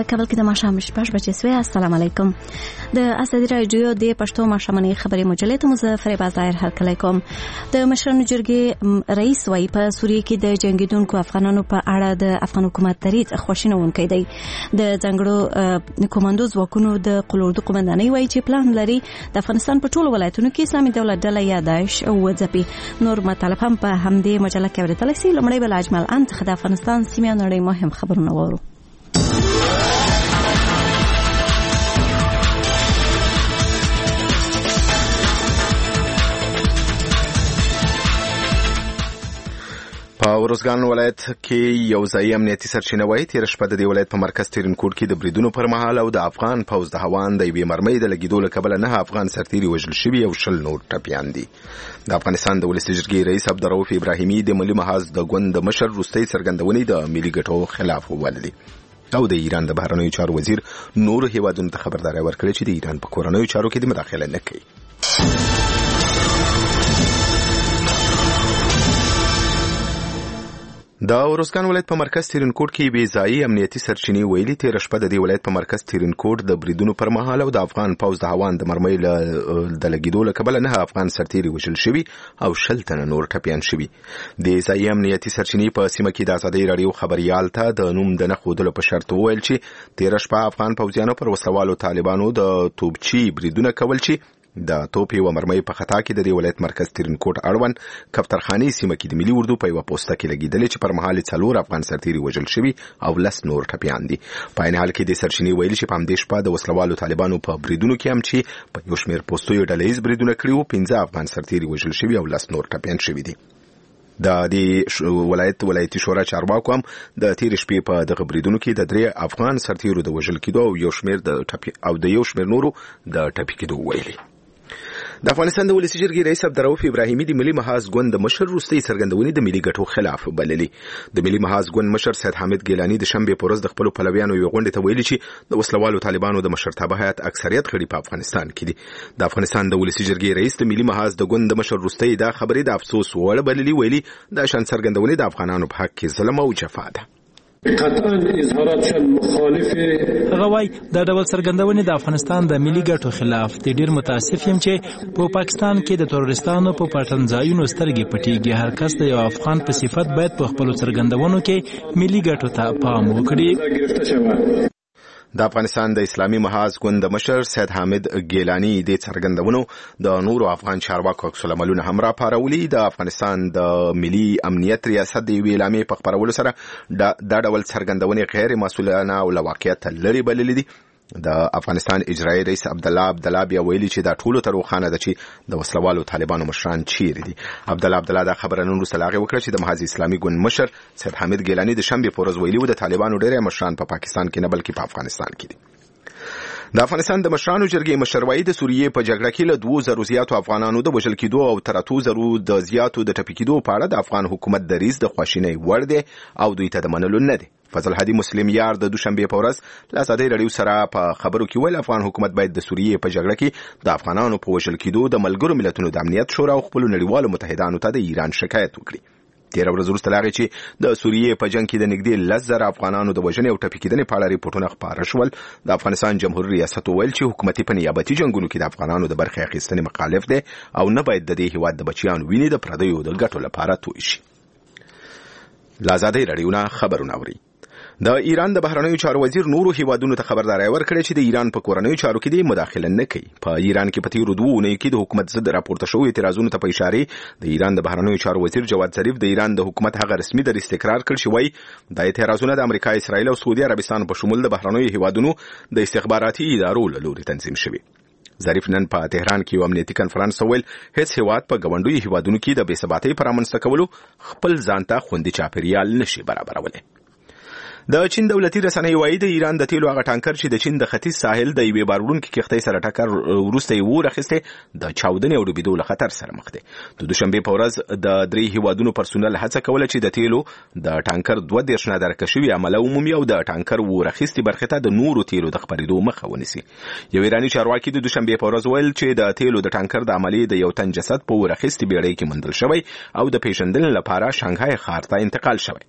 کابل کې د ماښام 6:00 السلام علیکم. د اسدی رادیو د پښتو ماښامنۍ خبري مجلې ته مظفر بازار هرکلی کوم. د مشرانو جرګې رئیس وايي په سوریه کې د جنگیدونکو افغانانو په اړه د افغان حکومت دریځ خوښنونکی دی. د ځانګړو کمانډو ځواکونو د قلوردو قومندانۍ وايي چې پلان لري د افغانستان په ټولو ولایتونو کې اسلامي دولت ډله یا داعش وځپي. نور مطالب هم په همدې مجله کې اورېدلی شئ. لومړی به له اجمل ان څخه د افغانستان سیمې او نړۍ مهم خبرونه واورو. په ورزګان ولایت کې یو ځای امنیتي سرچینه وایي تېره شپه د دې ولایت په مرکز ترینکوټ کې د بریدونو پر مهال او د افغان پوځ د هوان د یوې مرمۍ د لګېدو له کبله 9 افغان سرتیري وژل شوي او 10 نور ټپیان دي. د افغانستان د ولسي جرګې رئیس عبدالرؤف ابراهیمي د ملي محاذ د ګوند د مشر وروستۍ څرګندونې د ملي ګټو خلاف وبللې او د ایران د بهرنیو چارو وزیر نور هیوادونو ته خبرداری ورکړې چې د ایران په کورنیو چارو کې د مداخله نه کوي. د ورزګان ولایت په مرکز ترینکوټ کې بې ځایي امنیتي سرچینې ویلي تېره شپه د دې ولایت په مرکز ترینکوټ د بریدونو پر مهال او د افغان پوځ د هوان د مرمۍ د لګېدو له کبله 9 افغان سرتیري وژل شوي او 10 تنه نور ټپیان شوي. د ځایي امنیتي سرچینې په سیمه کې د ازادۍ راډیو خبریال ته د نوم د نه ښودلو په شرط وویل چې تېره شپه افغان پوځیانو پر وسلوالو طالبانو د توپچي بریدونه کول چې د توپې و مرمۍ په خطا کې د دې ولایت مرکز ترینکوټ اړوند کفترخاني سیمه کې د ملي اردو په یوه پوسته کې لګېدلې چې پر مهال 4 افغان سرتیري وژل شوي او 10 نور ټپیان دي. په عین حال کې د سرچینې ویلي چې په همدې شپه د وسلوالو طالبانو په بریدونو کې هم چې په یو شمېر پوستو ډلهییز بریدونه کړي وو 15 افغان سرتیري وژل شوي او 10 نور ټپیان شوي دي. د دې ولایتي شورا چارواکو هم د تېرې شپې په دغه بریدونو کې د 3 افغان سرتیرو د وژل کېدو او یو شمېر نورو د ټپي کېدو ویلي. د افغانستان د ولسي جرګې رئیس عبدالرؤف ابراهیمي د ملي محاذ ګوند د مشر وروستۍ څرګندونې د ملي ګټو خلاف بللې. د ملي محاذ ګوند مشر سید حامد ګیلاني د شنبې په ورځ د خپلو پلویانو یوې غونډې ته ویلي چې د وسلوالو طالبانو د مشرتابه هیات اکثریت غړي په افغانستان کې دي. د افغانستان د ولسي جرګې رئیس د ملي محاذ د ګوند د مشر وروستۍ دا خبرې د افسوس وړ بللي. ویلي د شان څرګندونې د افغانانو په حق کې ظلم او جفا ده. قطعا اظهارات شل مخالف غوای د ډول څرګندونې د افغانستان د ملي ګټو خلاف د ډیر متاسف یم چې په پاکستان کې د تروریستانو په پټن ځایونو سترګې پټیږي. هر کس د یو افغان په صفت باید په خپل څرګندونو کې ملي ګټو ته پام وکړي. د افغانستان د اسلامي محاذ ګوند د مشر سید حامد ګیلاني د څرګندونو د نورو افغان چارواکو عکس العملونه هم راپارولي. د افغانستان د ملي امنیت ریاست د یوې اعلامیې په خپرولو سره دا ډول څرګندونې غیر مسؤلانه او له واقعیت لرې بللې دي. د افغانستان اجرایي رئیس عبدالله بیا ویلي چې دا ټولو ته روښانه ده چې د وسلوالو طالبانو مشران چیرې دي. عبدالله دا خبره نن وروسته له هغې وکړه چې د محاذ اسلامي ګوند مشر سید حامد ګیلاني د شنبې په ورځ ویلي و د طالبانو ډېری مشران په پاکستان کې نه بلکې په افغانستان کې دي. د افغانستان د مشرانو جرګې مشر وايي د سوریې په جګړه کې له 2000 زیاتو افغانانو د وژل کېدو او تر 8000 د زیاتو د ټپي کېدو په اړه د افغان حکومت دریځ د خواشینۍ وړ دی او دوی ته د منلو نه دی. فضل هادي مسلم یار د دوشنبې په ورځ له ازادۍ راډیو سره په خبرو کې ویل افغان حکومت باید د سوریې په جګړه کې د افغانانو په وژل کېدو د ملګرو ملتونو د امنیت شورا او خپلو نړیوالو متحدانو ته د ایران شکایت وکړي. 13 ورځې وروسته له هغې چې د سوریې په جنګ کې د نږدې 10,000 افغانانو د وژنې او ټپي کېدنې په اړه ریپورټونه خپاره شول. د افغانستان جمهوري ریاست وویل چې حکومتي په نیابتي جنګونو کې د افغانانو د برخې اخیستنې مخالف دی او نه باید د دې هېواد د بچیانو وینې د پردیو د ګټو لپاره توی شي. له ازادۍ راډیو نه خبرونه اورئ. د ایران د بهرنیو چارو وزیر نورو هیوادونو ته خبرداری ورکړې چې د ایران په کورنیو چارو کې د مداخله نه کوي. په ایران کې په تیرو 2 اونیو کې د حکومت ضد راپورته شوی اعتراضونو ته په اشاره د ایران د بهرنیو چارو وزیر جواد ظریف د ایران د حکومت هغه رسمي دریځ تکرار کړ چې وایي د اعتراضونو د امریکا، اسرائیل او سعودي عربستان په شمول د بهرنیو هیوادونو د استخباراتي ادارو له لوري تنظیم شوی. ظریف نن په تهران کې یو امنیتي کنفرانس ویل هیڅ هیواد په ګاونډیو هیوادونو کې د بې ثباتۍ پر رامنځته کولو خپل ځان ته خوندي چاپیریال نشي برابرولی. د چین دولتي رسنۍ وایي د ایران د تیلو هغه ټانکر چې د چین د ختیځ ساحل د یوې بارونکې کښتۍ سره ټکر وروسته یې اور اخیستی د چاودنې او ډوبېدو له خطر سره مخ دی. د دوشنبې په ورځ د 3 هیوادونو پرسونل هڅه کوله چې د تیلو د ټانکر 2 نادرکه شوي عمله ومومي او د ټانکر اور اخیستې برخې ته د نورو تیلو د خپرېدو مخه ونیسي. یو ایراني چارواکي د دوشنبې په ورځ ویل چې د تیلو د ټانکر د عملې د یو تن جسد په اور اخیستې بیړۍ کې موندل شوی او د پیژندنې لپاره شانګهای ښار ته انتقال شوی.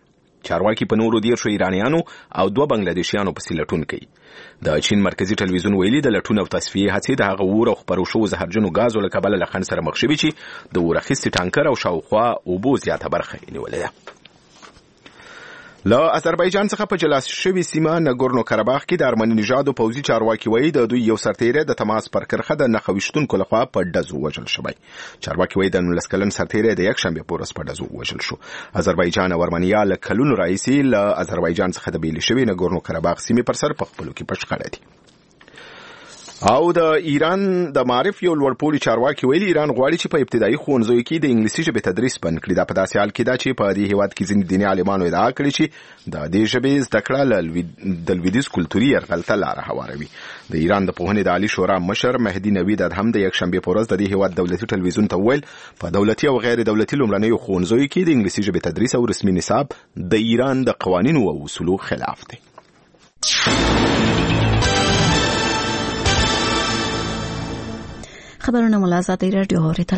چارواکي په نورو 10 ایرانیانو او 2 بنگلاديشیانو پسې لټون کوي. د چین مرکزی ټلویزیون ویلي د لټون او تصفیه هڅې د هغه اور او خپرو شوو زهرجنو غازو له کبله له خنډ سره مخ شوي چې د اور اخیستي ټانکر او شاوخوا اوبو زیاته برخه یې نیولې ده. له آذربایجان څخه په جلا شوې سیمه نګورنو کراباخ کې د ارمني نژادو پوځي چارواکي وایي د دوی یو سرتیری د تماس پر کرښه د نښویشتونکو لخوا په ډزو وژل شوی. چارواکي وایي د 19 کلن سرتیری د یکشنبې په ورځ په ډزو وژل شو. آذربایجان او ارمنیا له کلونو راهیسې له آذربایجان څخه د بیلې شوې نګورنو کراباخ سیمې پر سر په خپلو کې په شخړه دي. او د ایران د معرف یو لوړپوړي چارواکي ویلي ایران غواړي چې په ابتدایي ښوونځیو کې د انګلیسي ژبې تدریس بند کړي. دا په داسې حال کې ده چې په دې هیواد کې ځینې دیني عالمانو ادعا کړې چې د دې ژبې زده کړه د لویدیځ کلتوري یرغل ته لاره هواروي. د ایران د پوهنې د عالي شورا مشر مهدي نوید هم د یکشنبې په ورځ د دې هیواد دولتي ټلویزیون ته وویل په دولتي او غیر دولتي لومړنیو ښوونځیو کې د انګلیسي ژبې تدریس او رسمي نصاب د ایران د قوانینو او اصولو خلاف دی. خبرونه مو له ازادۍ راډیو اورېدل.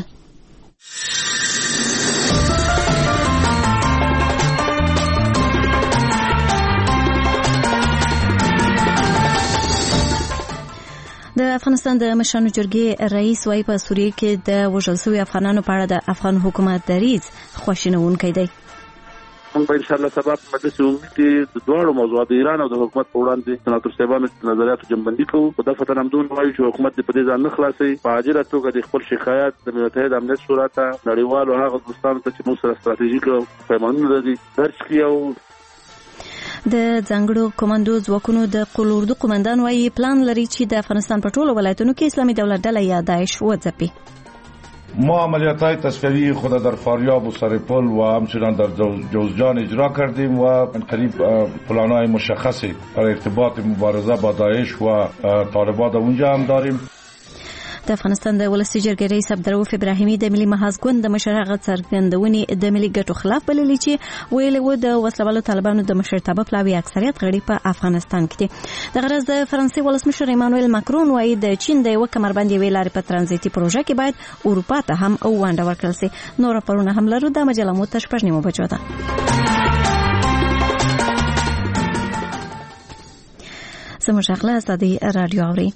د افغانستان د مشرانو جرګې رئیس وايي په سوریه کې د وژل شوي افغانانو په اړه د افغان حکومت دریځ خواشینونکی دی. موږ به ان شاء الله سبا په مجلس عمومي کې د دوه موضوعات د ایران او د حکومت په وړاندې سناتور صاحبانو نظریاتو جمعبندي کوو. په دغه فتره همدون وایي چې حکومت د پدې ځان نه خلاصي په عاجله توګه د خپل شکایت د ملل متحد امنیت شورا ته نړیوالو هغه دوستانو ته چې موږ سره ستراتیژیک پیمانونه لري درج کړي. او د ځانګړو کمانډو ځواکونو د قلوردو قومندان وایي پلان لري چې د افغانستان په ټولو ولایتونو کې اسلامي دولت ډله یا داعش وځپي. ما عملیات‌های تصفیه‌ای خود در فاریاب و سرپل و همچنان در جوزجان اجرا کردیم و قریب پلان‌های مشخصی برای ارتباط مبارزه با داعش و طالبان اونجا هم داریم. د افغانستان د ولسي جرګې رئیس عبدالرؤف ابراهیمي د ملي محاذ ګوند د مشر هغه څرګندونې د ملي ګټو خلاف بللې چې ویلي و د وسلوالو طالبانو د مشرتابه پلاوي اکثریت غړي په افغانستان کې دي. د غرض د فرانسې ولسمشر ایمانوئل ماکرون وايي د چین د یو کمربند ویل لري په ترانزیتي پروژه کې باید اروپا ته هم ونډه ورکړل شي. نور پرونه هم لرو د مجله مو تر 8 بجو ده. زموږ غلا ازادي رادیو اوري.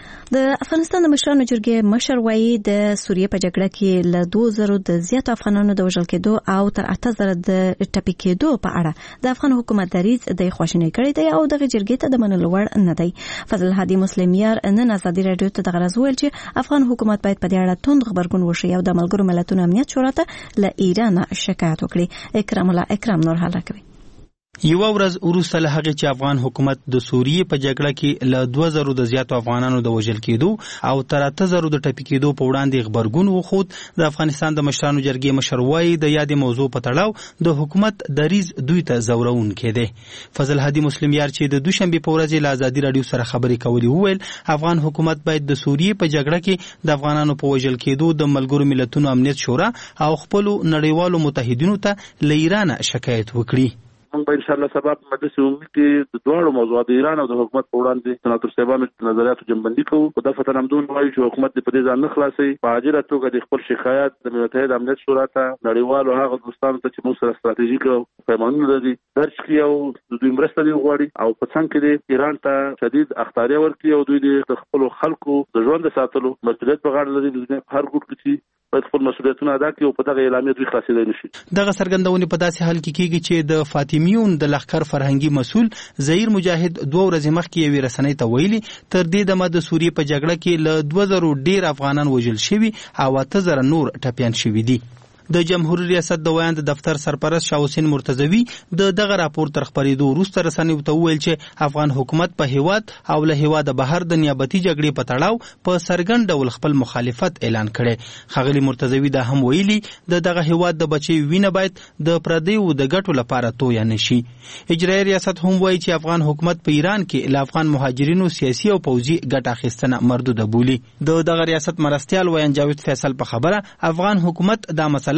د افغانستان د مشرانو جرګې مشر وایي د سوریه په جګړه کې له 2000 د زیاتو افغانانو د وژل کېدو او تر 8000 د ټپي کېدو په اړه د افغان حکومت دریځ د خواشینۍ کړی دی او دغه جرګې ته د منلو وړ نه دی. فضل هادي مسلمیار نن ازادي رادیو ته د غرض ویل چې افغان حکومت باید په دې اړه توند خبرګون وشي او د ملګرو ملتونو امنیت شورا ته له ایران شکایت وکړي. اکرام الله اکرام نور حال کوي. یو ورځ وروسته له هغې چې افغان حکومت د سوریې په جګړه کې له 2000 د زیاتو افغانانو د وژل کېدو او تر 8000 د ټپي کېدو په وړاندې خبرګون وښود، د افغانستان د مشرانو جرګې مشر وایي د یادې موضوع په تړاو د حکومت دریځ دوی ته ځورونکی دی. فضل هادي مسلمیار چې د دوشنبې په ورځ له ازادي رادیو سره خبرې کولې وویل افغان حکومت باید د سوریې په جګړه کې د افغانانو په وژل کېدو د ملګرو ملتونو امنیت شورا او خپلو نړیوالو متحدینو ته له ایران شکایت وکړي. موږ به ان شاء الله سبا په مجلس عمومي کې د دوه موضوعات د ایران او د حکومت په وړاندې سناتور صاحبانو نظریاتو جمعبندي کوو. په دغه فتره همدون وایي چې حکومت د پدې ځان نه خلاصي په عاجله توګه د خپل شکایت د ملل متحد امنیت شورا ته نړیوالو هغه دوستانو ته چې موږ سره ستراتیژیک پیمانونه لري درج کړي او د دوی مرسته غواړي او په څنګ کې د ایران ته شدید اخطاریه ورکړي او دوی د خپل خلکو د ژوند ساتلو مسؤلیت په غاړه لري. د هر ګوټ کې باید خپل مسؤلیتونه ادا کړي او په دغه اعلامیه دوی خلاصېدای نشي. دغه څرګندونې په داسې حال کې کېږي چې د فاطمیون د لښکر فرهنګي مسؤل ظهیر مجاهد 2 ورځې مخکې یوې رسنۍ ته ویلي تر دې دمه د سوریې په جګړه کې له 2000 ډیر افغانان وژل شوي او 8000 نور ټپیان شوي دي. د جمهوریت ریاست د ویاند دفتر سرپرست شاه حسین مرتضوی د دغه راپور تر خبرېدو وروسته رسنیو ته وویل چې افغان حکومت په هیواد او له هیواده بهر د نیابتي جګړې په تړاو په څرګند ډول خپل مخالفت اعلان کړي. ښاغلي مرتضوی دا هم ویلي دغه هیواد د بچي وینه باید د پردیو د ګټو لپاره تویا نشي. اجرایي ریاست هم وایي چې افغان حکومت په ایران کې له افغان مهاجرینو سیاسي او پوځي ګټه اخیستنه مردوده بولي. دغه ریاست مرستیال ویان جاوید فیصل په خبره افغان حکومت دا مسله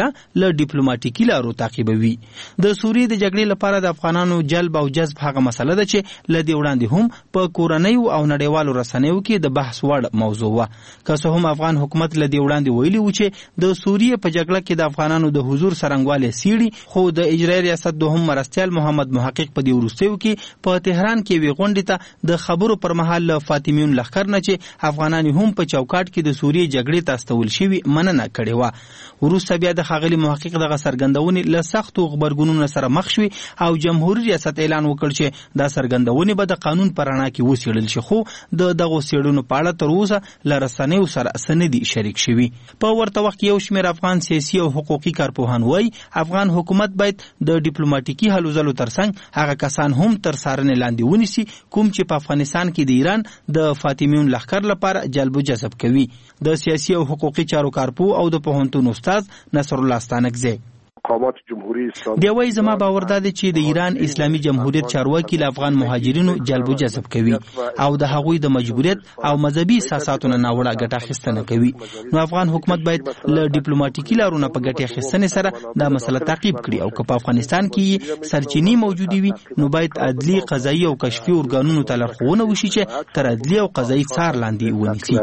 مسله له ډیپلوماټیکي لارو تعقیبوي. د سوریې د جګړې لپاره د افغانانو جلب او جذب هغه مسله ده چې لدې وړاندې هم په کورنیو او نړیوالو رسنیو کې د بحث وړ موضوع وه. که څه هم افغان حکومت لدې وړاندې ویلي و چې د سوریې په جګړه کې د افغانانو د حضور څرنګوالی څیړي، خو د اجرایي ریاست دوهم مرستیال محمد محقق په دې وروستیو کې په تهران کې یوې غونډې ته د خبرو پر مهال له فاطمیون لښکر نه چې افغانان هم په چوکاټ کې د سوریې جګړې ته استول شوي مننه کړې وه. وروسته بیا د ښاغلي محقق دغه څرګندونې له سختو غبرګونونو سره مخ شوې او جمهوریت ریاست اعلان وکړ چې دا څرګندونې به د قانون په رڼا کې وڅېړل شي، خو د دغو څېړنو په اړه تر اوسه له رسنیو سره څه نه دي شریک شوي. په ورته وخت کې یو شمېر افغان سیاسي او حقوقي کارپوهان وایي افغان حکومت باید د ډیپلوماټیکي هلو ځلو ترڅنګ هغه کسان هم تر څارنې لاندې ونیسي کوم چې په افغانستان کې د ایران د فاطمیون لښکر لپاره جلب و جذب کوي. د سیاسي او حقوقي چارو کارپوه او د پوهنتون استاد نصر الله ستانکزی دی وایي زما باور دا دی چې د ایران اسلامي جمهوریت چارواکي له افغان مهاجرینو جلب و جذب کوي او د هغوی د مجبوریت او مذهبي احساساتو نه ناوړه ګټه اخیستنه کوي. نو افغان حکومت باید له ډیپلوماټیکي لارو نه په ګټې اخیستنې سره دا مسله تعقیب کړي او که په افغانستان کې سرچینې موجودې وي نو باید عدلي، قضایي او کشفي ارګانونو ته لارښوونه وشي چې تر عدلي او قضایي څار لاندې ونیسي.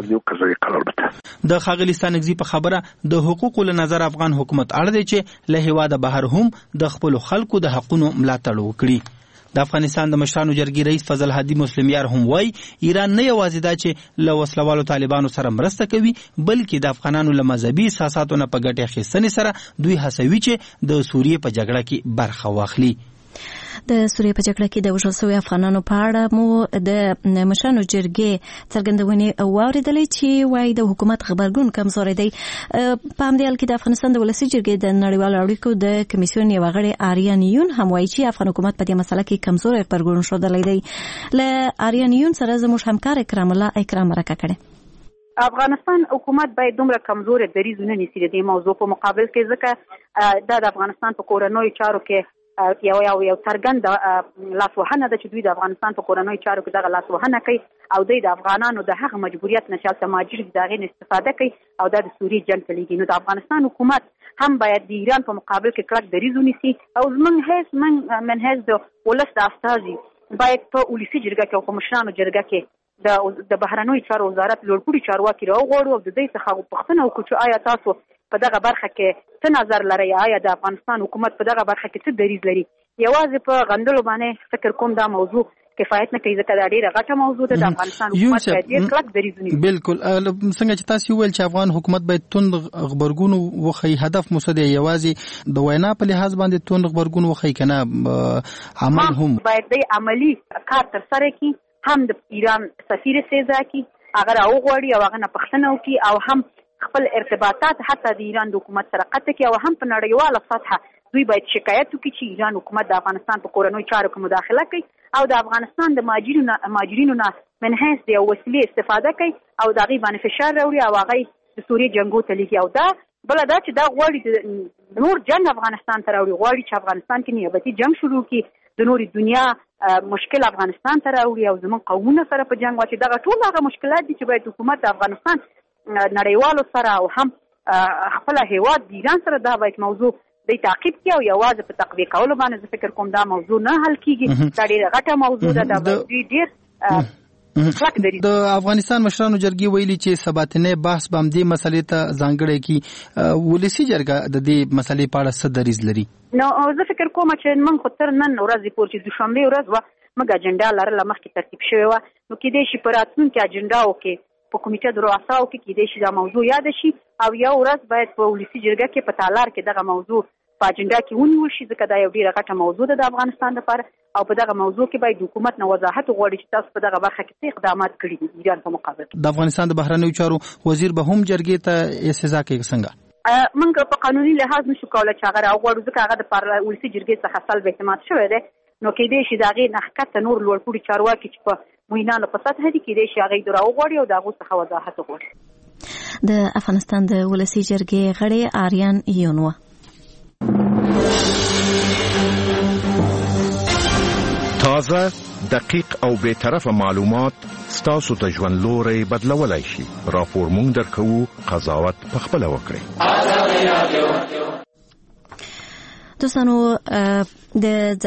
د ښاغلي ستانکزي په خبره د حقوقو له نظر افغان حکومت اړ دی چې له هیواده بهر هم د خپلو خلکو د حقونو ملاتړ وکړي. د افغانستان د مشرانو جرګې رئیس فضل هادي مسلمیار هم وایي ایران نه یوازې دا چې له وسلوالو طالبانو سره مرسته کوي بلکې د افغانانو له مذهبي احساساتو نه په ګټې اخیستنې سره دوی هڅوي چې د سوریې په جګړه کې برخه واخلي. د سوریې په جګړه کې د وژل شویو افغانانو په اړه مو د مشرانو جرګې څرګندونې واورېدلې چې وایي د حکومت غبرګون کمزوری دی. په همدې حال کې د افغانستان د ولسي جرګې د نړیوالو اړیکو د کمیسیون یو غړی آریان یون هم وایي چې افغان حکومت په دې مسله کې کمزوری غبرګون ښودلی دی. له آریان یون سره زموږ همکار اکرام الله اکرام مرکه کړې. افغانستان حکومت باید دومره کمزوری دریځ ونه نیسي د دې موضوع په مقابل کې، ځکه دا د افغانستان په کورنیو چارو کې یو څرګند لاسوهنه ده چې دوی د افغانستان په کورنیو چارو کې دغه لاسوهنه کوي او دوی د افغانانو د هغه مجبوریت نه چې هلته مهاجر دي د هغې نه استفاده کوي او دا د سوریې جنګ ته لیږي. نو د افغانستان حکومت هم باید د ایران په مقابل کې کلک دریځ ونیسي او زموږ من حیث د ولس د استازي باید په ولسي جرګه کې او په مشرانو جرګه کې د بهرنیو چارو وزارت لوړپوړي چارواکي راوغواړو او د دوی څخه پوښتنه وکړو چې آیا تاسو په دغه برخه کې څه نظر لرئ، آیا د افغانستان حکومت په دغه برخه کې څه دریځ لري. یوازې په غندلو باندې فکر کوم دا موضوع کفایت نه کوي، ځکه دا ډیره غټه موضوع ده. د افغانستان حکومت باید ډیر کلک دریځ ونیسي. بالکل څنګه چې تاسو ویل چې افغان حکومت باید توند غبرګون وښیي، هدف مو څه دی؟ یوازې د وینا په لحاظ باندې توند غبرګون وښیي کنه عمل هم باید د عملی کار ترسره کړي، هم د ایران سفیر سیزا کی هغه راوغواړي او هغه نه پوښتنه وکړي او هم خپل ارتباطات حتی د ایران د حکومت سره قطع کړي او هم په نړیواله سطحه دوی باید شکایت وکړي چې ایران حکومت د افغانستان په کورنیو چارو کې مداخله کوي او د افغانستان د مهاجرینو نه من حیث د وسیلې استفاده کوي او د هغې باندې فشار راوړي او هغه د سوریې جنګو ته لیږي. او دا بله دا چې دا غواړي نور جنګ افغانستان ته راوړي، غواړي چې افغانستان کې نیابتي جنګ شروع کړي، د نورې دنیا مشکل افغانستان ته راوړي او زموږ قومونه سره په جنګ واچي. دغه ټول هغه مشکلات دي چې باید حکومت د افغانستان نړیوالو سره او هم خپل هیواد د ایران سره دا باید موضوع د تعقیب کړي او یوازې په تقویه کولو باندې زه فکر کوم دا موضوع نه حل کیږي. دا ډیره غټه موضوع ده. دا ډیر د افغانستان مشرانو جرګې ویلي چې سباتنه بحث به همدې مسلې ته ځانګړی کی. ولسي جرګه د دې مسلې په اړه څه دریځ لري؟ نو زه فکر کوم چې موږ خو تر نن ورځې پورې چې دوشنبه ورځ وه موږ اجنډا لرله مخکې ترتیب شوې وه، نو کیدای شي په راتلونکي اجنډاو کې په کمیټه د رؤساو کې کیدای شي دا موضوع یاد شي او یو ورځ باید په ولسي جرګه کې په تالار کې دغه موضوع په اجنډا کې ونیول شي، ځکه دا یو ډیره غټه موضوع ده د افغانستان لپاره او په دغه موضوع کې باید حکومت نه وضاحت وغواړي چې تاسو په دغه برخه کې څه اقدامات کړي دي ایران په مقابل. د افغانستان د بهرنیو چارو وزیر به هم جرګې ته استدعا کوي څنګه؟ موږ په قانوني لحاظ نشو کولای چې هغه راوغواړو، ځکه هغه د ولسي جرګې څخه سلب اعتماد شوی دی. نو کېدای شي د هغې نه ښکته نور لوړپوړي چارواکي چې په موینانو په سطحه دي کېدای شي هغې د راوغواړي او د هغو څخه وضاحت وغواړي. د افغانستان د ولسي جرګې غړی آریان یون و. تازه، دقیق او بی‌طرفه معلومات ستاسو ته ژوند لوری بدلولای شي. راپور مونږ درکوو، قضاوت پخپله وکړئ. دوستانو د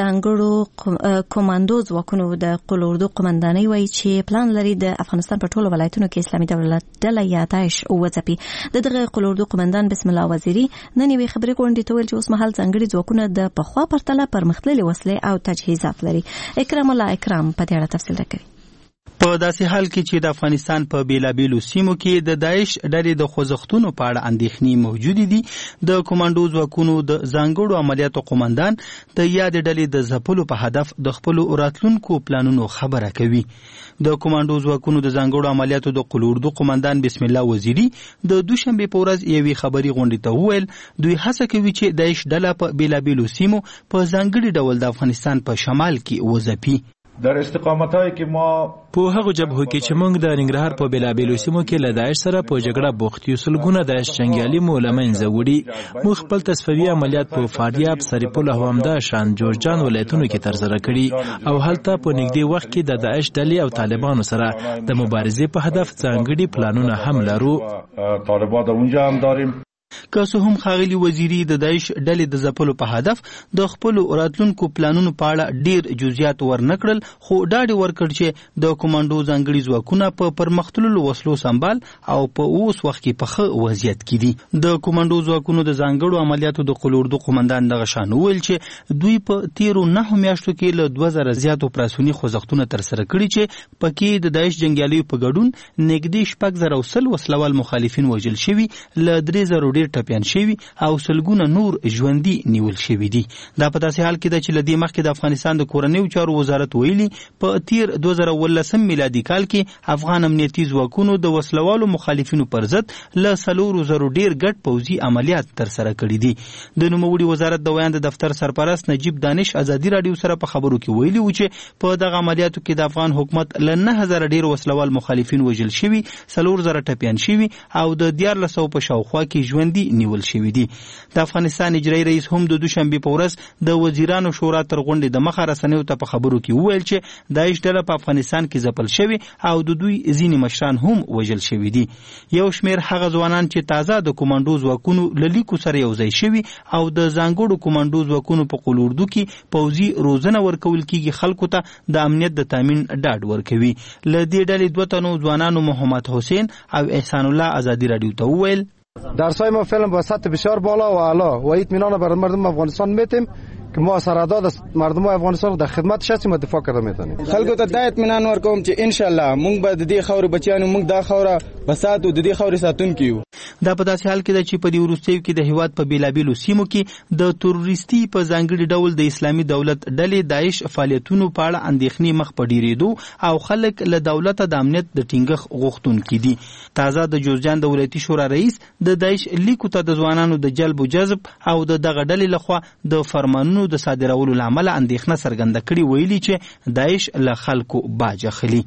ځانګړو کمانډو ځواکونو د قلوردو قومندانۍ وایي چې پلان لري د افغانستان په ټولو ولایتونو کې اسلامي دولت ډله یا داعش وځپي. دغه قلوردو قومندان بسم الله وزیری نن یوې خبرې غونډې ته ویل چې اوس مهال ځانګړي ځواکونه د پخوا پرتله پرمختللي وسلې او تجهیزات لري. اکرام الله اکرام په دې اړه تفصیل راکوي. په داسې حال کې چې د افغانستان په بیلابیلو سیمو کې د داعش ډلې د خوځښتونو په اړه اندېښنې موجودې دي، د کمانډو ځواکونو د ځانګړو عملیاتو قومندان د یادې ډلې د ځپلو په هدف د خپلو راتلونکو پلانونو خبره کوي. د کمانډو ځواکونو د ځانګړو عملیاتو د قلوردو قومندان بسم الله وزیری د دوشنبه په ورځ یوې خبري غونډې ته وویل دوی هڅه کوي چې داعش ډله په بیلابیلو سیمو په ځانګړي ډول د افغانستان په شمال کې وځپي. در استقامتایی که ما په هغه جبهو کې چې موږ د ننګرهار په بیلابیلو سیمو کې له داعش سره په جګړه بوخت یو، سلګونه داعش جنگیالي مو له منځه وړي. موږ خپل تصفیوي عملیات په فاریاب، سرپل او همداشان جوړجان ولایتونو کې ترسره کړي او هلته په نږدې وخت کې د داعش ډلې او طالبانو سره د مبارزې په هدف ځانګړي پلانونه هم لرو. طالبان اونجا هم داریم. که څه هم ښاغلي وزیری د داعش ډلې د ځپلو په هدف د خپلو راتلونکو پلانونو په اړه ډیر جزئیات ورنکړل، خو ډاډ ورکړ چې د کمانډو ځانګړي ځواکونه په پرمختللو وسلو سمبال او په اوس وخت کې په ښه وضعیت کې دي. د کمانډو ځواکونو د ځانګړو عملیاتو د قلوردو قومندان دغه شان وویل چې دوی په تیرو 9 میاشتو کې له 2000 زیات اپراسیوني خوځښتونه ترسره کړي چې پکې د داعش جنگیالیو په ګډون نږدې 6000 وسلوال مخالفین وژل شوي، له 3000 ټپیان شوي او سلګونه نور ژوندي نیول شوي دي. دا په داسې حال کې ده چې له دې مخکې د افغانستان د کورنیو چارو وزارت ویلي په تیر 2019 میلادي کال کې افغان امنیتي ځواکونو د وسلوالو مخالفینو پر ضد له 400 ډیر ګډ پوځي عملیات ترسره کړي دي. د نوموړي وزارت د ویاند دفتر سرپرست نجیب دانش ازادي رادیو سره په خبرو کې ویلي و چې په دغه عملیاتو کې د افغان حکومت له 9000 ډیر وسلوال مخالفین وژل شوي، 4000 ټپیان شوي او د 1400 په شاوخوا کې ژوندي نیول شوی دي. د افغانستان اجرایي رئیس هم د دوشنبه په ورځ د وزیرانو شورا تر غونډې د مخه رسنیو ته په خبرو کې وویل چې داعش ډله په افغانستان کې ځپل شوی او د دوی ځینې مشران هم وژل شوي دي. یو شمېر هغه ځوانان چې تازه د کمانډو ځواکونو له لیکو سره یوځای شوي او د ځانګړو کمانډو ځواکونو په قلوردو کې پوځي روزنه ورکول کېږي، خلکو ته د امنیت د تامین ډاډ ورکوي. له دې ډلې 2 تنو ځوانانو محمد حسین او احسان الله ازادي رادیو ته وویل درسای ما فعلا با سطح بسیار بالا و اعلی و اطمینان بر مردم افغانستان میتیم که ما سراداد مردم افغانستان در خدمتش هستیم و دفاع کرده میتونیم. خلکو ته دا اطمینان ورکوم چې ان شاء الله موږ به د دې خاورې بچیانو موږ دا خوره بسات او د دې خاورې ساتونکي یو. دا په داسې حال کې ده چې په دې وروستیو کې د هیواد په بیلابیلو سیمو کې د تروریستي په ځانګړي ډول د اسلامي دولت ډلې داعش فعالیتونو په اړه اندېښنې مخ په ډېرېدو او خلک له دولته د امنیت د ټینګښت غوښتونکي دي. تازه د جوزجان د ولایتي شورا رئیس د داعش لیکو ته د ځوانانو د جلب و جذب او د دغه ډلې لخوا د فرمانونو د صادرولو له امله اندېښنه څرګنده کړې، ویلي چې داعش له خلکو باج اخلي.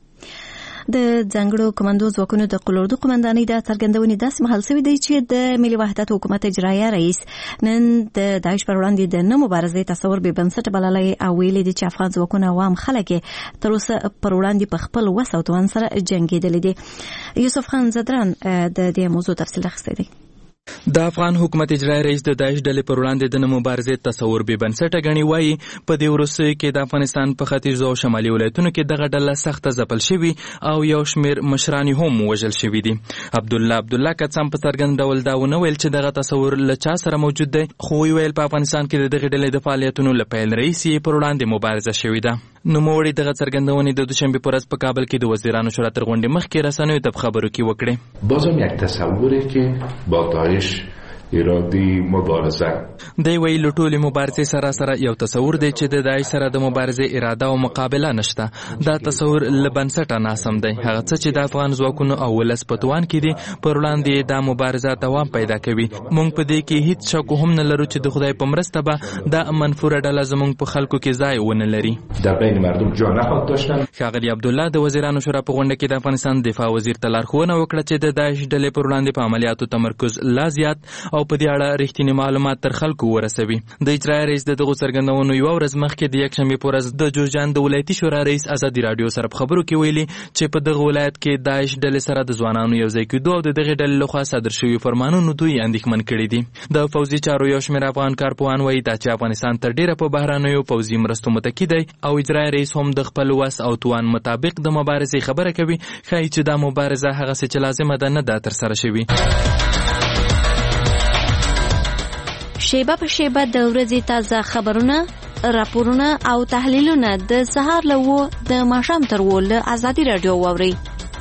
د ځانګړو کمانډو ځواکونو د قلوردو قومندانۍ د څرګندونې داسې مهال شوې دی چې د ملي وحدت حکومت اجرایه رئیس نن د داعش پر وړاندې د نه مبارزې تصور بې بنسټه بللی او ویلي دي چې افغان ځواکونه عوام خلک تر اوسه پر وړاندې په خپل وس او توان سره جنګېدلي دي. یوسف خان زدران د دې موضوع تفصیل اخیستی دی. د افغان حکومت اجرایي رئیس د داعش ډلې پر وړاندې د نه مبارزې تصور بې بنسټه ګڼي. وایي په دې وروستیو کې د افغانستان په ختیځو او شمالي ولایتونو کې دغه ډله سخته ځپل شوي او یو شمېر مشران هم وژل شوي دي. عبدالله کڅام په څرګند ډول دا ونه ویل چې دغه تصور له چا سره موجود دی، خو ویل په افغانستان کې د دغې ډلې د فعالیتونو له پیل رئیس یې پر وړاندې مبارزه شوې ده. نوموړي دغه څرګندونې د دوشنبه په ورځ په کابل کې د وزیرانو شورا تر غونډې مخکې رسنیو ته په خبرو کې وکړې. بازم یک تصوری که با داعش ارادي مبارزه دی وی له ټولې مبارزې سره یو تصور دی چې د داعش سره د مبارزې اراده او مقابله نشته. دا تصور له بنسټه ناسم دی. هغه څه چې د افغان ځواکونو او ولس په توان کې دي پر وړاندې دا مبارزه دوام پیدا کوي. موږ په دې کې هیڅ شک هم نه لرو چې د خدای په مرسته به دا منفوره ډله زموږ په خلکو کې ځای ونه لري. در بین مردم جا نخواهد داشتن. ښاغلي عبدالله د وزیرانو شورا په غونډه کې د افغانستان دفاع وزیر ته لارښوونه وکړه چې د داعش ډلې پر وړاندې په عملیاتو تمرکز لا زیات او او په دې اړه رښتینی معلومات تر خلکو ورسوي. د اجرایي رئیس دغه څرګندونو یو ورځ مخکې د یکشنبې په ورځ د جوزجان د ولایتي شورا رئیس ازادي راډیو سره په خبرو کې ویلي چې په دغه ولایت کې داعش ډلې سره د ځوانانو یو ځای کېدو او د دغې ډلې لخوا صادر شوي فرمانونو دوی اندېښمن کړي دي. د پوځي چارو یو شمېر افغان کارپوهان وایي دا چې افغانستان تر ډېره په بهرنیو پوځي مرستو متکي دی او اجرایي رئیس هم د خپل وس او توان مطابق د مبارزې خبره کوي، ښایي چې دا مبارزه هغسې چې لازمه ده نه ده ترسره شوې. شیبه په شیبه د ورځې تازه خبرونه، راپورونه او تحلیلونه د سهار له 7 د ماښام تر 8 له ازادي راډیو واورئ.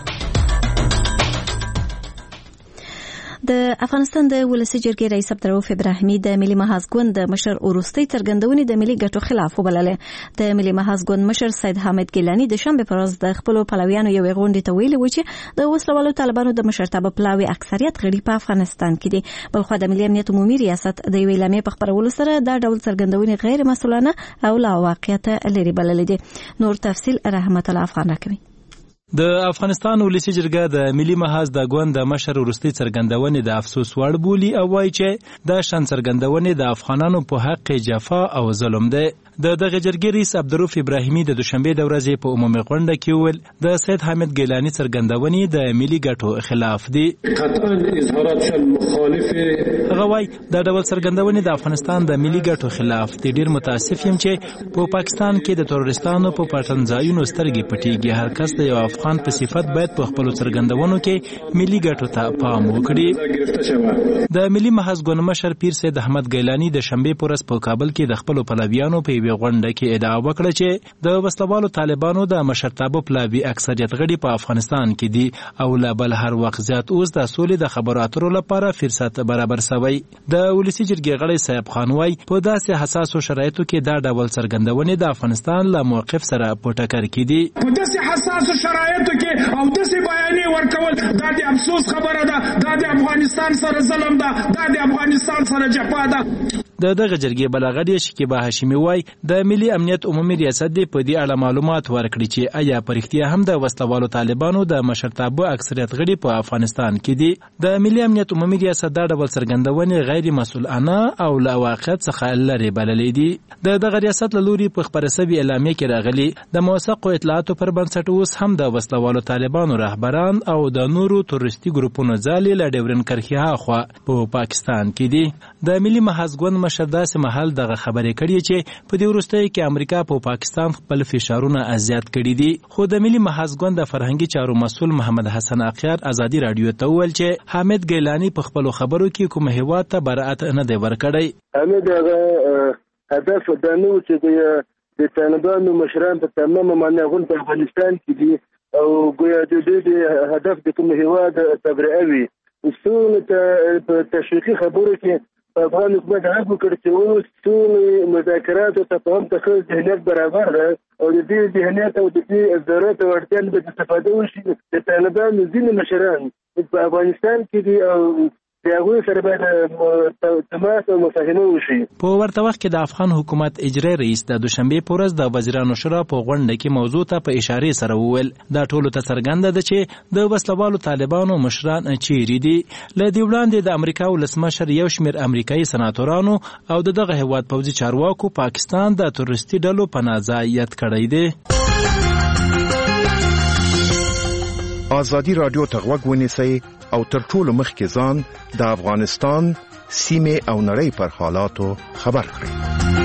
د افغانستان د ولسي جرګې رئیس عبدالرؤف ابراهیمي د ملي محاذ ګوند د مشر وروستۍ څرګندونې د ملي ګټو خلاف وبللې. د ملي محاذ ګوند مشر سید حامد ګیلاني د شنبې پر ورځ د خپلو پلویانو یوې غونډې ته ویلي و چې د وسلوالو طالبانو د مشرتابه پلاوي اکثریت غړي په افغانستان کې دي. بلخوا د ملي امنیت عمومي ریاست د یوې اعلامیې په خپرولو سره دا ډول څرګندونې غیر مسؤلانه او لا واقعیت لري بللې دي. نور تفصیل رحمت الله افغان راکوي. د افغانستان ولسي جرګه د ملي محاذ د ګوند د مشر وروستۍ څرګندونې د افسوس وړ بولي او وایي چې دا شان څرګندونې د افغانانو په حق جفا او ظلم ده. د دغه جرګې رئیس عبدالرؤف ابراهیمي د دوشنبې د ورځې په عمومي غونډه کې وویل د سید حامد ګیلاني څرګندونې د ملي ګټو خلاف دي. قطعا اظهارات مخالف هغه وایي دا ډول څرګندونې د افغانستان د ملي ګټو خلاف دي. ډیر متاسف یم چې په پاکستان کې د تروریستانو په پټنځایونو سترګې پټېږي. هر کس د یو افغان په صفت باید په خپلو څرګندونو کې ملي ګټو ته پام وکړي. د ملي محاذ ګوند مشر پیر سید احمد ګیلاني د شنبې په ورځ په کابل کې د خپلو پلویانو په یوې غونډه کې ادعا وکړه چې د وسلوالو طالبانو د مشرتابه پلاوي اکثریت غړي په افغانستان کې دي او لا بل هر وخت زیات اوس د سولې د خبرو اترو لپاره فرصت برابر شوی. د ولسي جرګې غړي صاحب خان وایي په داسې حساسو شرایطو کې دا ډول څرګندونې د افغانستان له موقف سره په ټکر کې دي. په داسې حساسو شرایطو کې او داسې بیانې ورکول دا د افسوس خبره ده. دا د افغانستان سره ظلم ده. دا د افغانستان سره جفا ده. د دغه جرګې بلغړی شکیبا هاشمي وایي د ملي امنیت عمومي ریاست دی په دې اړه معلومات ورکړي چې آیا په رښتیا هم د وسلوالو طالبانو د مشرتابه اکثریت غړي په افغانستان کې دي. د ملي امنیت عمومي ریاست دا ډول څرګندونې غیر مسؤلانه او له واقعیت څخه لرې بللې دي. د دغه ریاست له لوري په خپره شوې اعلامیه کې راغلي د موثقو اطلاعاتو پر بنسټ اوس هم د وسلوالو طالبانو رهبران او د نورو تروریستي ګروپونو ځالې له ډیورن کرخي هاخوا په پاکستان کې دي. د ملي محاذ ګوند مشر داسې مهال دغه خبرې کړي چې په دې وروستیو کې امریکا په پاکستان خپل فشارونه زیات کړي دي. خو د ملي محاذ ګوند د فرهنګي چارو مسؤل محمد حسن اخیار ازادي راډیو ته وویل چې حامد ګیلاني په خپلو خبرو کې کوم هیواد ته براءت نه دی ورکړی. حامد هدف دا نه و چې د طالبانو مشران په تمامه معنا غون په افغانستان کې دي او ګویا د دې هدف د کوم هیواد تبرئه وي. اصول په تشریحي خبرو کې افغان حکومت هغه وکړ چې اوس ټول مذاکرات او تفاهم ته ښه ذهنیت برابر ده او د دې ذهنیت او د دې ضرورت او اړتیا به استفاده وشي. د طالبانو ځینې مشران په افغانستان کې دي او د هغوی سره باید تماس او مفاهمه وشي. په ورته وخت کې د افغان حکومت اجرایي رئیس د دوشنبې په ورځ د وزیرانو شورا په غونډه کې موضوع ته په اشارې سره وویل دا ټولو ته څرګنده ده چې د وسلوالو طالبانو مشران چیرې دي. له دې وړاندې د امریکا ولسمشر یو شمېر امریکایي سناتورانو او دغه هیواد پوځي چارواکو پاکستان د تروریستي ډلو پناه ځای یاد کړی دی. ازادي راډیو ته غوږ ونیسئ او تر ټولو مخکې ځان د افغانستان سیمې او نړۍ پر حالاتو خبر کړئ.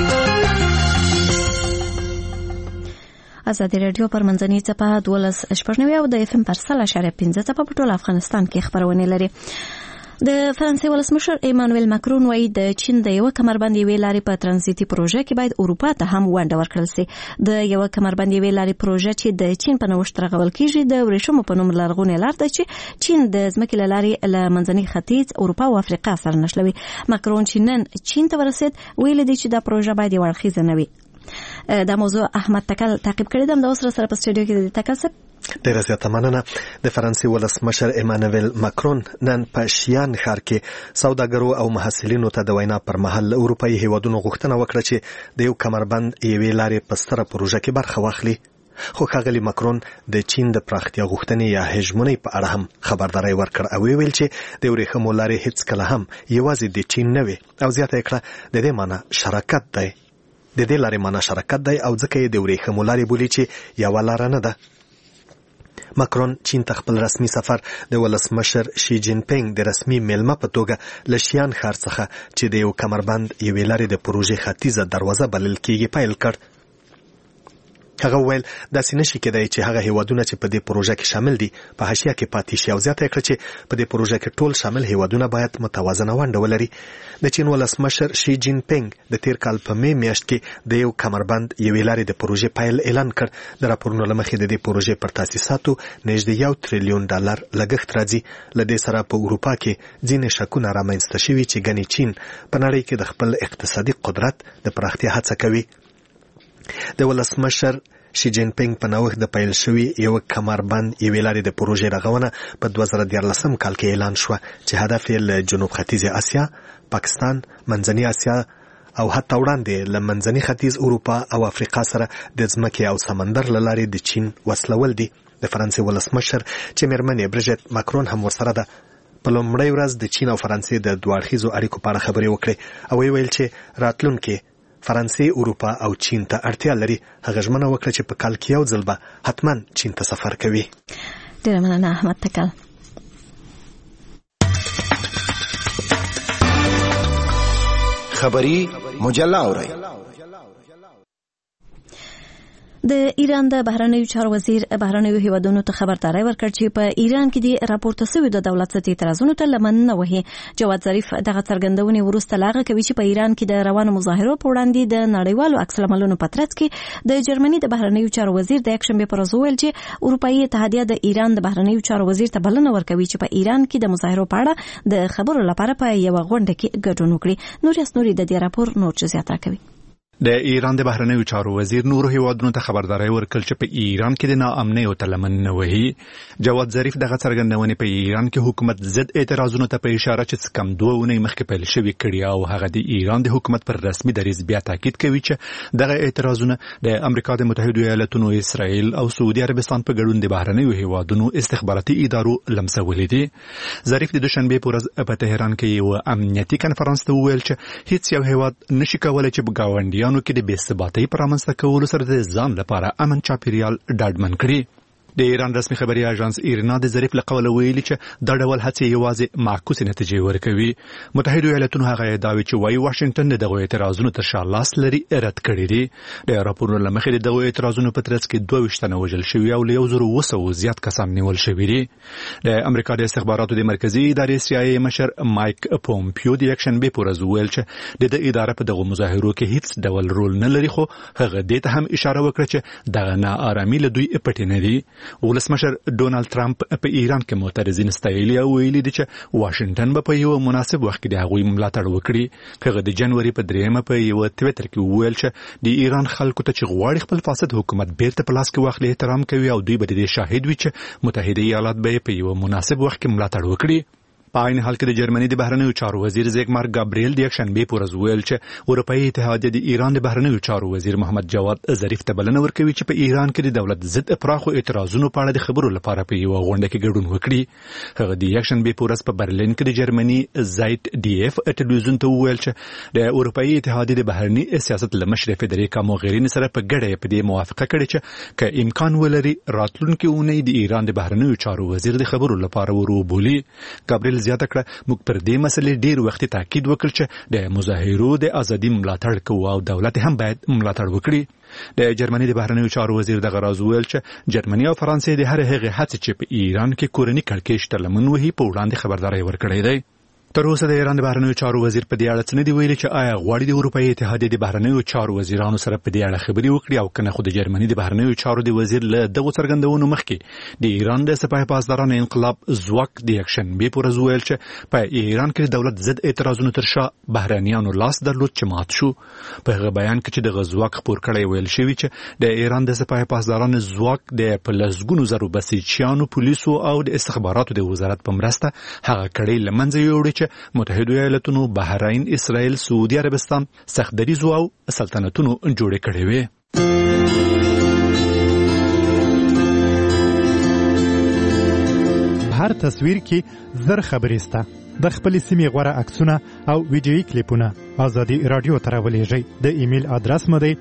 ازادي راډیو پر منځنۍ څپه 12.9 او د FM پر 3.15 څپه په ټول افغانستان کې خبرونه لري. د فرانسې ولسمشر ایمانوئل ماکرون وایي د چین د یو کمربند یوې لارې په ترانزیتي پروژه کې باید اروپا ته هم ونډه ورکړل شي. د یو کمربند یوې لارې پروژه چې د چین په نوښت رغول کیږي د ورېښمو په نوم لرغونې لار ده چې چین د ځمکې له لارې له منځني ختیځ اروپا او افریقا سره نښلوي. ماکرون چې نن چین ته ورسېد ویلي دی چې دا پروژه باید یو اړخیزه نه وي. دا موضوع احمد تکل تعقیب کړی دی. د اوس سره په سټوډیو کې د تکل صاحب ډیره زیاته مننه. د فرانسې ولسمشر ایمانوئل ماکرون نن په شیان ښار کې سوداګرو او محصلینو ته د وینا پر مهال اروپایي هیوادونو غوښتنه وکړه چې د یو کمربند یوې لارې په ستره پروژه کې برخه واخلي. خو ښاغلي ماکرون د چین د پراختیا غوښتنې یا هژمونۍ په اړه هم خبرداری ورکړ او ویل چې د ورېښمو لارې هیڅ کله هم یوازې د چین نه وي او زیاته کړه د دې معنی شراکت دی د دې لارې معنی شراکت دی او ځکه یې د ورېښمو لارې بولي چې یوه لاره نه ده. ماکرون چین ته خپل رسمي سفر د ولسمشر شي جین پینګ د رسمي میلمه په توګه له شیان ښار څخه چې د یو کمربند یوې لارې د پروژې ختیځه دروازه بلل کېږي پیل کړ. هغه وویل داسې نشي کېدای چې هغه هیوادونه چې په دې پروژه کې شامل دي په حاشیه کې پاتې شي او زیاته کړه چې په دې پروژه کې ټول شامل هیوادونه باید متوازنه ونډه ولري. د چین ولسمشر شي جین پینګ د تیر کال په می میاشت کې د یو کمربند یوې لارې د پروژې پیل اعلان کړ. د راپورونو له مخې د دې پروژې پر تاسیساتو نږدې $1 تریلیون لګښت راځي. له دې سره په اروپا کې ځینې شکونه رامنځته شوي چې ګنې چین په نړۍ کې د خپل اقتصادي قدرت د پراختیا هڅه کوي. د ولسمشر شي جین پینګ په نوښت د پیل شوي یو کمربند یوې لارې د پروژې رغونه په 2014 کال کې اعلان شوه چې هدف یې له جنوب ختیځې اسیا، پاکستان، منځنۍ اسیا او حتی وړاندې له منځني ختیځ اروپا او افریقا سره د ځمکې او سمندر له لارې د چین وصلول دي. د فرانسې ولسمشر چې مېرمن یې بریژټ ماکرون هم ورسره ده په لومړۍ ورځ د چین او فرانسې د دوه اړخیزو اړیکو په اړه خبرې وکړې او ویل چې راتلونکي فرانسې اروپا او چین ته اړتیا لري. هغه ژمنه وکړه چې په کال کې یو ځل به حتما چین ته سفر کوي. ډیره مننه احمد تکل. خبری مجله اورئ. د ایران د بهرنیو چارو وزیر بهرنیو هیوادونو ته خبرداری ورکړ چې په ایران کې د راپورته شوی د دولت ستې اعتراضونو ته لمن نه وهي. جواد ظریف دغه څرګندونې وروسته لاغه کوي چې په ایران کې د روانو مظاهرو په وړاندې د نړیوالو عکس العملونو په ترڅ کې د جرمني د بهرنیو چارو وزیر د یکشنبه پر ورځ ویل چې اروپאי اتحادیه د ایران د بهرنیو چارو وزیر ته بلنه ورکوي چې په ایران کې د مظاهرو په اړه د خبرو لپاره په یو غونډه کې ګډون وکړي. نوري د دې راپور نور جزئیات راکوي. د ایران د بهرنیو چارو وزیر نورو هیوادونو ته خبرداری ورکړ چې په ایران کې د ناامنۍ او تلمن نه وهي. جواد ظریف دغه څرګندونې په ایران کې حکومت ضد اعتراضونو ته په اشاره چې کم 2 اونۍ مخکې پیل شوی کړي او هغه د ایران د حکومت پر رسمي دریځ بیا تاکید کوي چې دغه اعتراضونه د امریکا د متحده ایالاتونو، اسرائیل او سعودي عربستان په ګډون د بهرنیو هیوادونو استخباراتي ادارو لمسولې دي. ظریف د دوشنبه په ورځ په تهران کې یو امنیتي کنفرانس ته وویل چې هیڅ یو هیواد نشي کولای چې بګاونډي نو کې د بې ثباتۍ پر رامنځته کولو سره د ځان لپاره امن چاپیریال ډاډمن کړي. د ایران رسمي خبري اژانس ایرنا د ظریف له قوله ویلي چې دا ډول هڅې یوازې معکوسې نتیجې ورکوي. متحده ایالاتونو هغه ادعا چې وايي واشنگټن دغه اعتراضونو تر شا لاس لري رد کړي دي. د راپورونو له مخې دغه اعتراضونو په ترڅ کې 22 تنه وژل شوي او له 1200 زیات کسان نیول شوي دي. د امریکا د استخباراتو د مرکزی ادارې CIA مشر مایک پومپیو د یکشنبه په ورځ ویل چې د ادارې په دغه مظاهرو کې هیڅ ډول رول نه لري، خو هغه دې ته هم اشاره وکړه چې دغه ناآرامي له دوی پټ نه دي. ولسمشر ډونالد ترامپ په ایران کې معترضین ستایلي او ویلي دي چې واشنگټن به په یو مناسب وخت کې د هغوی ملاتړ وکړي. هغه د جنوري په 3 په یو تویټر کې وویل چې د ایران خلکو ته چې غواړي خپل فاسد حکومت بیرته په لاس کې واخلي احترام کوي او دوی به د شاهد وي چې متحده ایالات به په یو مناسب وخت کې ملاتړ وکړي. په عین حال کې د جرمني د بهرنیو چارو وزیر زیګمار ګابریل د یکشنبه په ورځ ویل چې اروپאי اتحادیه د ایران د بهرنیو چارو وزیر محمد جواد ظریف ته بلنه ورکوي چې په ایران کې د دولت ضد پراخو اعتراضونو په اړه د خبرو لپاره په یو غونډه کې ګډون وکړي. هغه د یکشنبه په ورځ په برلین کې د جرمني زایت DF ټلویزیون ته ویل چې د اروپאי اتحادیه د بهرنی سیاست لمشر فدریکا موغرینی سره په ګډه په دې موافقه کړې چې که امکان ولري راتلونکي اونۍ د ایران د بهرنیو چارو وزیر د خبرو لپاره ورو ګابریل زیاته کړه موږ پر دې مسلې ډیر وخت تاکید وکړ چې د مظاهرو د ازادي ملاتړ کوو او دولت هم باید ملاتړ وکړي. د جرمني د بهرنیو چارو وزیر دغه راز ویل چې جرمني او فرانسې د هر هغه هڅې چې په ایران کې کورني کړکېچ ته لمن وهي په وړاندې خبرداري ورکړې ده. تر اوسه د ایران د بهرنیو چارو وزیر په دې اړه څه نه دی ویلي چې آیا غواړي د اروپאי اتحادیې د بهرنیو چارو وزیرانو سره په دې اړه خبرې وکړي او کنه خو د جرمني د بهرنیو چارو د وزیر له دغه څرګندونو مخکې د ایران د سپاه پاسدارانو انقلاب ځواک د یکشنبه په ورځ ویل چې په ایران کې د دولت ضد اعتراضونو تر شا بهرنیانو لاس درلود چې مات شو. په هغه بیان کې چې د غزواک خبر کړی ویل شوی چې د ایران د سپاه پاسدارانو ځواک د پلسګونو زرو بسیجیانو پولیسو او د استخباراتو د وزارت په مرسته هغه کړي لمنځه یوړي چې متحده ایالاتونو، بحرین، اسرائیل، سعودي عربستان سخت دریځو او سلطنتونو جوړې کړې وې. هر تصویر کې زر خبرې سته. د خپل سیمې غوره عکسونه او ویډیویي کلیپونه ازادي رادیو ته راولېږئ. د ایمیل ادرس مو دی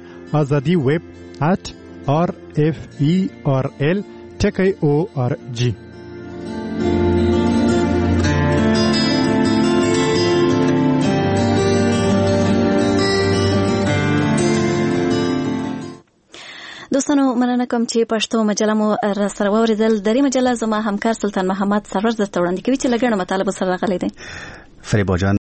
azadi@referl.org. دوستانو مننه کوم چې پښتو مجله مو سره واوریدل. درې مجله زما همکار سلطان محمد سرور درته وړاندې کوي چې لږ مطالب سره غلي دي. فریبا جان